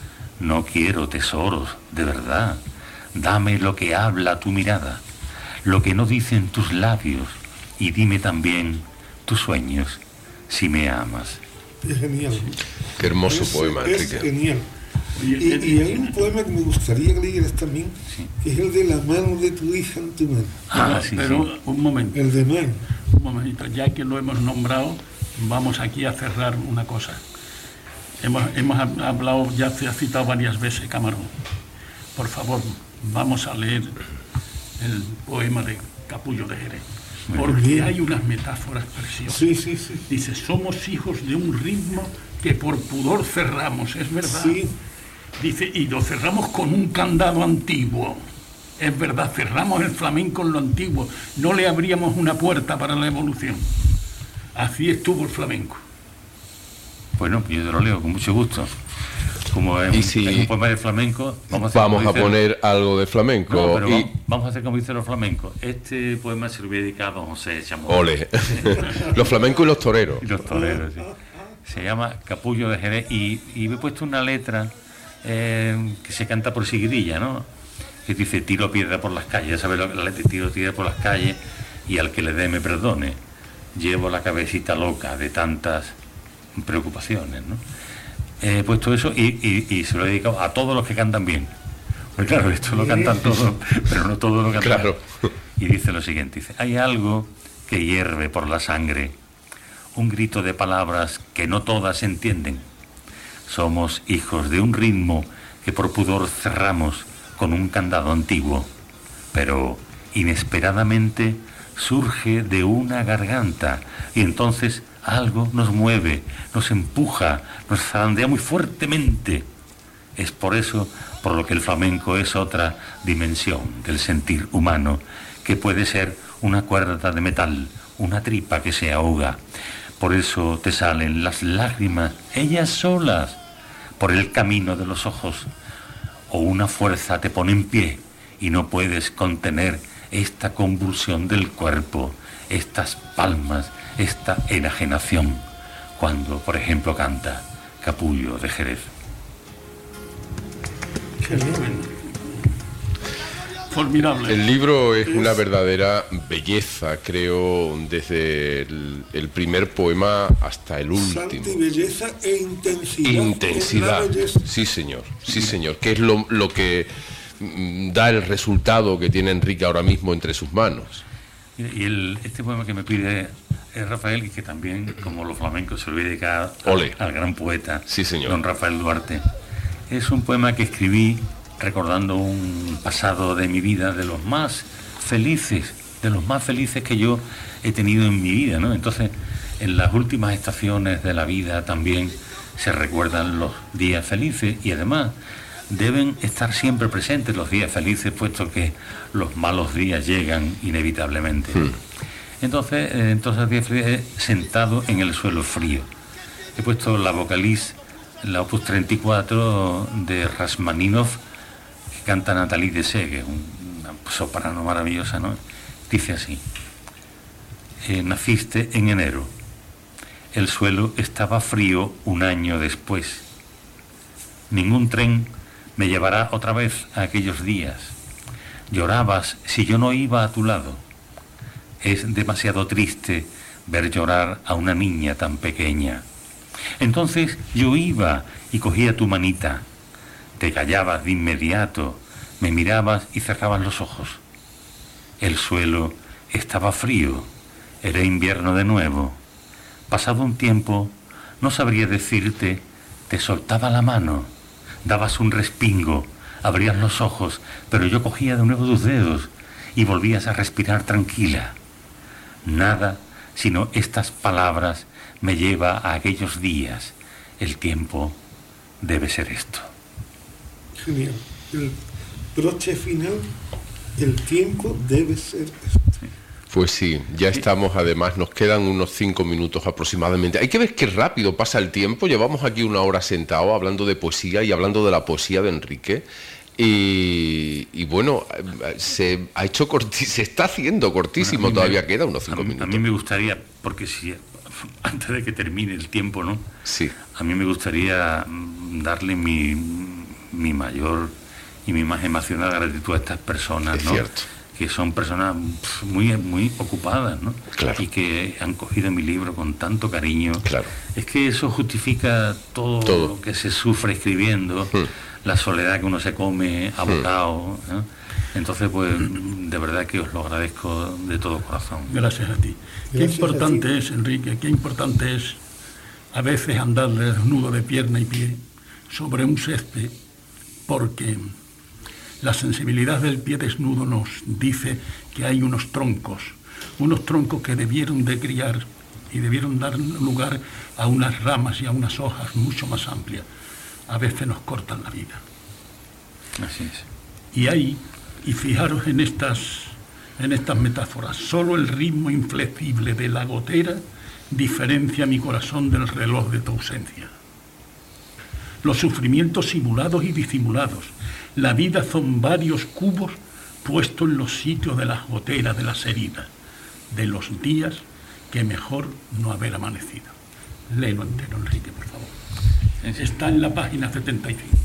No quiero tesoros, de verdad, dame lo que habla tu mirada, lo que no dicen tus labios, y dime también tus sueños, si me amas. Es genial. Qué hermoso es, poema, es Enrique. Genial. Y, y hay un poema que me gustaría que leyeras también, Sí. que es el de La mano de tu hija en tu mano. Ah, pero sí, pero sí. un momento, El de mano. un momentito, ya que lo hemos nombrado, vamos aquí a cerrar una cosa. Hemos, hemos hablado, ya se ha citado varias veces Camarón. Por favor, vamos a leer el poema de Capullo de Jerez, porque hay unas metáforas preciosas. Sí, sí, sí. Dice, somos hijos de un ritmo que por pudor cerramos, es verdad. Sí. Dice, y lo cerramos con un candado antiguo. Es verdad, cerramos el flamenco en lo antiguo, no le abríamos una puerta para la evolución. Así estuvo el flamenco. Bueno, yo te lo leo con mucho gusto. Como es, Y un, si es un poema de flamenco, vamos a, hacer Vamos como a dice- poner algo de flamenco. No, pero y... vamos, vamos a hacer como dicen los flamencos. Este poema se lo voy a dedicar a don José Chamorro. Ole. Los flamencos y los toreros. Y los toreros, sí. Se llama Capullo de Jerez y, y he puesto una letra eh, que se canta por seguidilla, ¿no? Que dice, tiro piedra por las calles, ya sabes lo que la letra, tiro piedra por las calles y al que le dé me perdone. Llevo la cabecita loca de tantas preocupaciones, ¿no? He puesto eso y, y, y se lo he dedicado a todos los que cantan bien. Pues claro, esto lo cantan todos, pero no todos lo cantan. Claro. Y dice lo siguiente, dice, hay algo que hierve por la sangre, un grito de palabras que no todas entienden. Somos hijos de un ritmo que por pudor cerramos con un candado antiguo, pero inesperadamente surge de una garganta y entonces algo nos mueve, nos empuja, nos zarandea muy fuertemente. Es por eso por lo que el flamenco es otra dimensión del sentir humano, que puede ser una cuerda de metal, una tripa que se ahoga. Por eso te salen las lágrimas, ellas solas, por el camino de los ojos, o una fuerza te pone en pie y no puedes contener esta convulsión del cuerpo, estas palmas, esta enajenación, cuando, por ejemplo, canta Capullo de Jerez. Qué bueno. Formidable. El libro es una verdadera belleza, creo, desde el, el primer poema hasta el último. Santa y belleza e intensidad. Intensidad, Es la belleza. sí señor, sí señor, que es lo, lo que mm, da el resultado que tiene Enrique ahora mismo entre sus manos. Y el, este poema que me pide es Rafael, y que también, como los flamencos, se lo voy a dedicar Ole. al gran poeta, Sí, señor. don Rafael Duarte. Es un poema que escribí recordando un pasado de mi vida, de los más felices, de los más felices que yo he tenido en mi vida, ¿no? Entonces, en las últimas estaciones de la vida también se recuerdan los días felices, y además deben estar siempre presentes los días felices, puesto que los malos días llegan inevitablemente. Hmm. Entonces, eh, entonces días felices, sentado en el suelo frío. He puesto la vocalís, la opus treinta y cuatro de Rasmaninov, que canta Nathalie Dessay, una soprano maravillosa, ¿no? Dice así: eh, naciste en enero. El suelo estaba frío un año después. Ningún tren me llevará otra vez a aquellos días. Llorabas si yo no iba a tu lado. Es demasiado triste ver llorar a una niña tan pequeña. Entonces yo iba y cogía tu manita. Te callabas de inmediato, me mirabas y cerrabas los ojos. El suelo estaba frío, era invierno de nuevo. Pasado un tiempo, no sabría decirte, te soltaba la mano, dabas un respingo, abrías los ojos, pero yo cogía de nuevo tus dedos y volvías a respirar tranquila. Nada, sino estas palabras me lleva a aquellos días. El tiempo debe ser esto. Genial. El broche final, el tiempo debe ser esto. Sí. Pues sí, ya estamos, además, nos quedan unos cinco minutos aproximadamente. Hay que ver qué rápido pasa el tiempo. Llevamos aquí una hora sentados hablando de poesía y hablando de la poesía de Enrique. Y, y bueno, se ha hecho corti- se está haciendo cortísimo, bueno, todavía me, queda unos cinco a mí, minutos. A mí me gustaría, porque si antes de que termine el tiempo, ¿no? Sí. A mí me gustaría darle mi, mi mayor y mi más emocionada gratitud a estas personas, es ¿no? Cierto. Que son personas muy, muy ocupadas, ¿no? Claro. Y que han cogido mi libro con tanto cariño. Claro. Es que eso justifica todo, todo. lo que se sufre escribiendo, hmm. la soledad que uno se come abocado, hmm. ¿no? Entonces, pues, de verdad que os lo agradezco de todo corazón. Gracias a ti. Gracias. Qué importante es, Enrique, qué importante es a veces andar desnudo de pierna y pie sobre un césped, porque la sensibilidad del pie desnudo nos dice que hay unos troncos, unos troncos que debieron de criar y debieron dar lugar a unas ramas y a unas hojas mucho más amplias. A veces nos cortan la vida. Así es. Y ahí, y fijaros en estas, en estas metáforas, solo el ritmo inflexible de la gotera diferencia mi corazón del reloj de tu ausencia. Los sufrimientos simulados y disimulados, la vida son varios cubos puestos en los sitios de las goteras, de las heridas, de los días que mejor no haber amanecido. Léelo entero, Enrique, por favor. Está en la página setenta y cinco.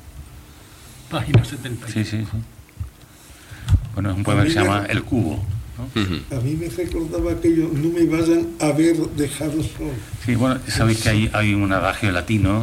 Página setenta y cinco. Sí, sí, sí. Bueno, es un poema que se llama El Cubo, ¿no? Uh-huh. A mí me recordaba aquello, no me vayan a ver dejado solo. Sí, bueno, sabéis que hay, hay un adagio latino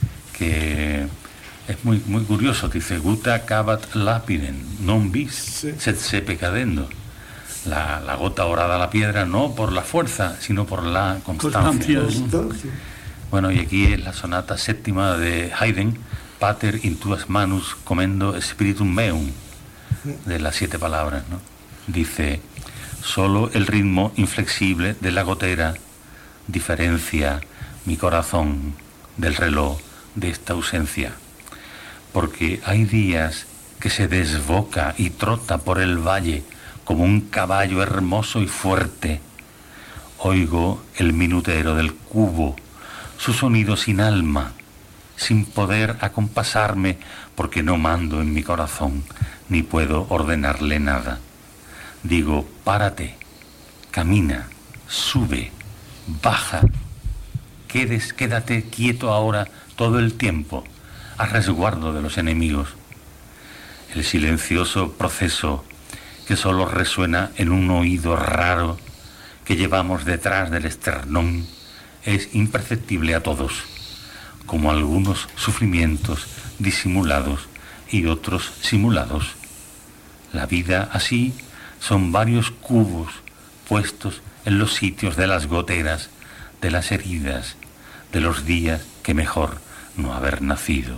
que es muy, muy curioso, dice: Guta cavat lapidem, non bis, sí. sed sepe cadendo. La, la gota orada a la piedra no por la fuerza, sino por la constancia. Constancia. Bueno, y aquí es la sonata séptima de Haydn, Pater in tuas manus comendo spiritum meum, de las siete palabras, ¿no? Dice: solo el ritmo inflexible de la gotera diferencia mi corazón del reloj de esta ausencia, porque hay días que se desboca y trota por el valle como un caballo hermoso y fuerte. Oigo el minutero del cubo, su sonido sin alma, sin poder acompasarme, porque no mando en mi corazón, ni puedo ordenarle nada. Digo: párate, camina, sube, baja, quedes, quédate quieto ahora todo el tiempo, a resguardo de los enemigos. El silencioso proceso que solo resuena en un oído raro que llevamos detrás del esternón es imperceptible a todos, como algunos sufrimientos disimulados y otros simulados. La vida así son varios cubos puestos en los sitios de las goteras, de las heridas, de los días que mejor no haber nacido.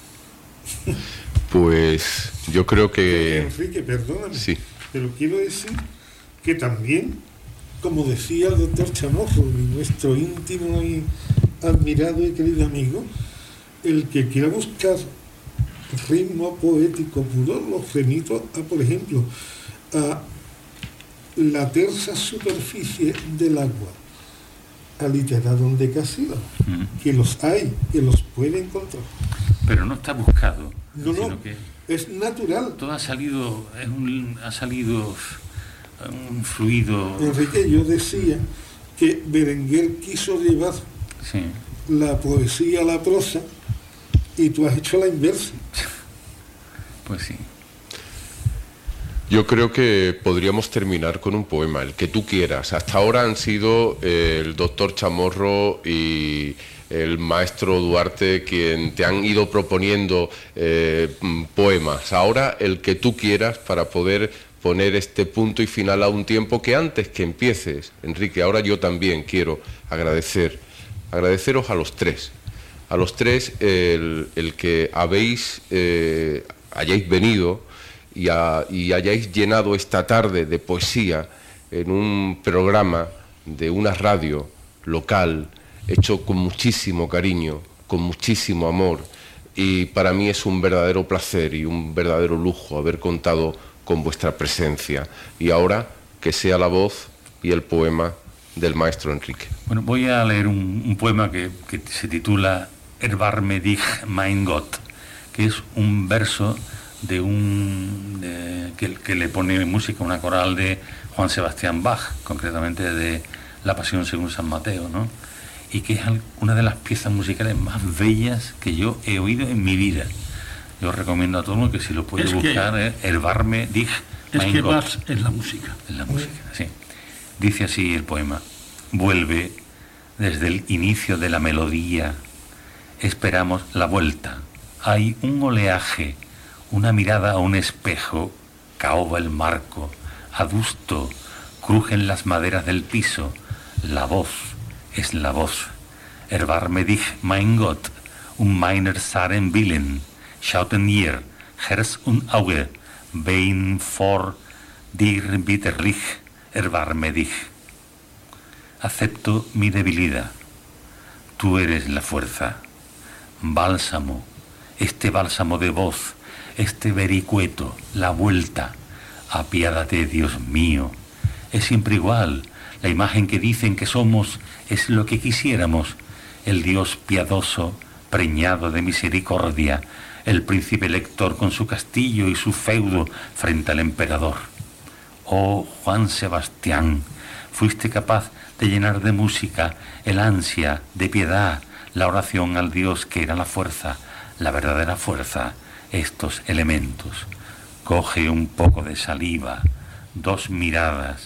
Pues yo creo que... Enrique, perdóname, sí. Pero quiero decir que también, como decía el doctor Chamorro, nuestro íntimo y admirado y querido amigo, el que quiera buscar ritmo poético puro, los remito a, por ejemplo, a la tersa superficie del agua, aliterado en decasílabos, mm. que los hay, que los puede encontrar. Pero no está buscado. No, no, sino que es natural. Todo ha salido, es un, ha salido un fluido. Enrique, yo decía que Berenguer quiso llevar sí. la poesía a la prosa y tú has hecho la inversa. Pues sí. Yo creo que podríamos terminar con un poema, el que tú quieras. Hasta ahora han sido eh, el doctor Chamorro y el maestro Duarte quien te han ido proponiendo eh, poemas. Ahora el que tú quieras para poder poner este punto y final a un tiempo que antes que empieces, Enrique, ahora yo también quiero agradecer, agradeceros a los tres, a los tres el, el que habéis, eh, hayáis venido y, a, y hayáis llenado esta tarde de poesía en un programa de una radio local, hecho con muchísimo cariño, con muchísimo amor, y para mí es un verdadero placer y un verdadero lujo haber contado con vuestra presencia. Y ahora que sea la voz y el poema del maestro Enrique. Bueno, voy a leer un, un poema que, que se titula Erbarme dich mein Gott, que es un verso de un de, que, que le pone música una coral de Juan Sebastián Bach, concretamente de La Pasión según San Mateo, ¿no? Y que es una de las piezas musicales más bellas que yo he oído en mi vida. Yo recomiendo a todo el mundo que si lo puede es buscar, que, eh, Erbarme dich mein Es que Gott. Bach es la música. Es la música, sí. Dice así el poema: vuelve desde el inicio de la melodía, esperamos la vuelta. Hay un oleaje, una mirada a un espejo, caoba el marco, adusto, crujen las maderas del piso, la voz es la voz. Erbarme dich mein Gott, um meiner Saren willen, schauten ihr, Herz und Auge, Bein vor dir bitterlich, erbarme dich. Acepto mi debilidad, tú eres la fuerza. Bálsamo, este bálsamo de voz, este vericueto, la vuelta. Apiádate, Dios mío. Es siempre igual. La imagen que dicen que somos es lo que quisiéramos. El Dios piadoso, preñado de misericordia, el príncipe elector con su castillo y su feudo frente al emperador. Oh, Juan Sebastián, fuiste capaz de llenar de música el ansia de piedad, la oración al Dios que era la fuerza, la verdadera fuerza, estos elementos. Coge un poco de saliva, dos miradas.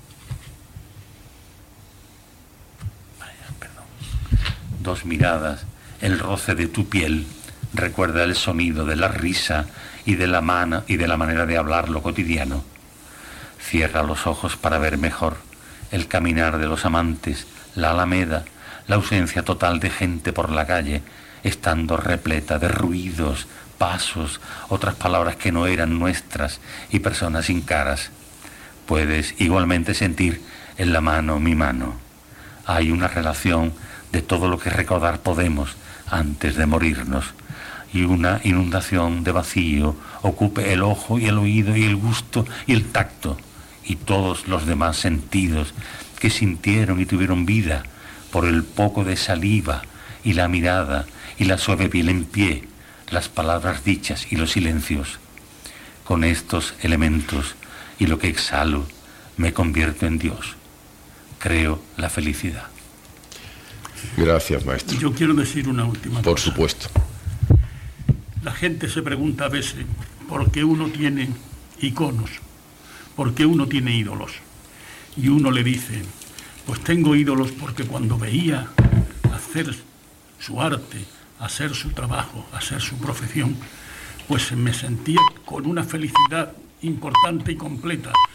Vaya, perdón. Dos miradas, el roce de tu piel, recuerda el sonido de la risa y de la mano y de la manera de hablar lo cotidiano. Cierra los ojos para ver mejor el caminar de los amantes, la alameda, la ausencia total de gente por la calle, estando repleta de ruidos, pasos, otras palabras que no eran nuestras y personas sin caras. Puedes igualmente sentir en la mano mi mano. Hay una relación de todo lo que recordar podemos antes de morirnos, y una inundación de vacío ocupe el ojo y el oído y el gusto y el tacto y todos los demás sentidos que sintieron y tuvieron vida por el poco de saliva y la mirada y la suave piel en pie, las palabras dichas y los silencios. Con estos elementos y lo que exhalo, me convierto en Dios. Creo la felicidad. Gracias, maestro. Yo quiero decir una última Por cosa. supuesto. La gente se pregunta a veces por qué uno tiene iconos, por qué uno tiene ídolos. Y uno le dice, pues tengo ídolos porque cuando veía hacer su arte, hacer su trabajo, hacer su profesión, pues me sentía con una felicidad importante y completa,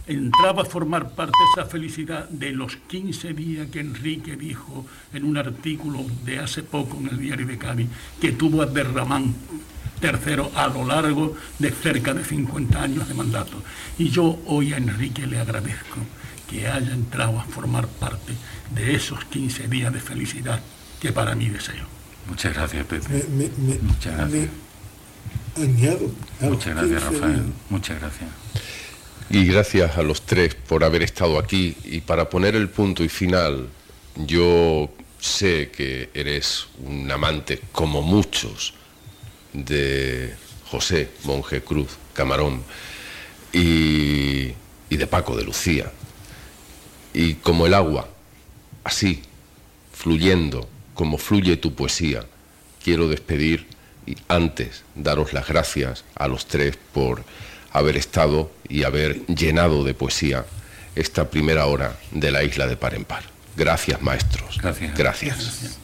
entraba a formar parte de esa felicidad de los quince días que Enrique dijo en un artículo de hace poco en el diario de Cádiz, que tuvo Abderramán tercero a lo largo de cerca de cincuenta años de mandato. Y yo hoy a Enrique le agradezco que haya entrado a formar parte de esos quince días de felicidad que para mí deseo. Muchas gracias, Pepe. Me, me, me, Muchas gracias. Me añado. Muchas gracias, Rafael. Días. Muchas gracias. Y gracias a los tres por haber estado aquí. Y para poner el punto y final, yo sé que eres un amante, como muchos, de José Monje Cruz Camarón y, y de Paco de Lucía. Y como el agua, así, fluyendo, como fluye tu poesía, quiero despedir y antes daros las gracias a los tres por haber estado y haber llenado de poesía esta primera hora de la isla de Par en Par. Gracias, maestros. Gracias. Gracias. Gracias.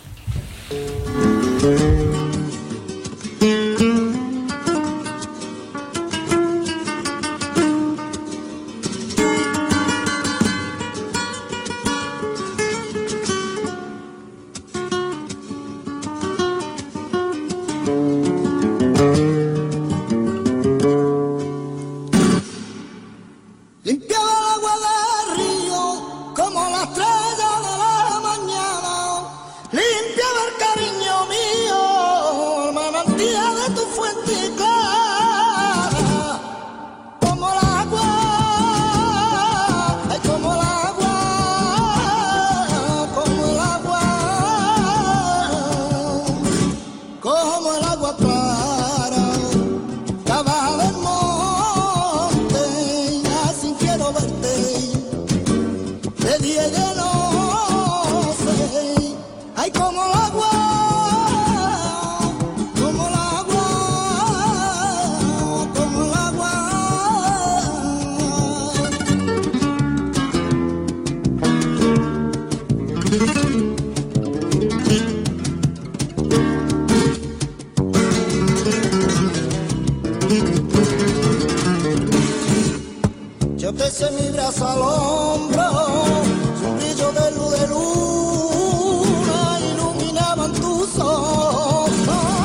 Yo te eché mi brazo al hombro, un brillo de luz de luna iluminaban tus ojos.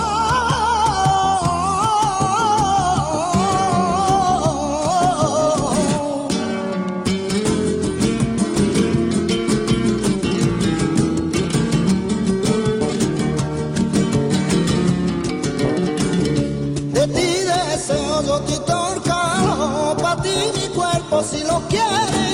De ti deseo yo te torcalo, pa' ti mi cuerpo si lo quieres.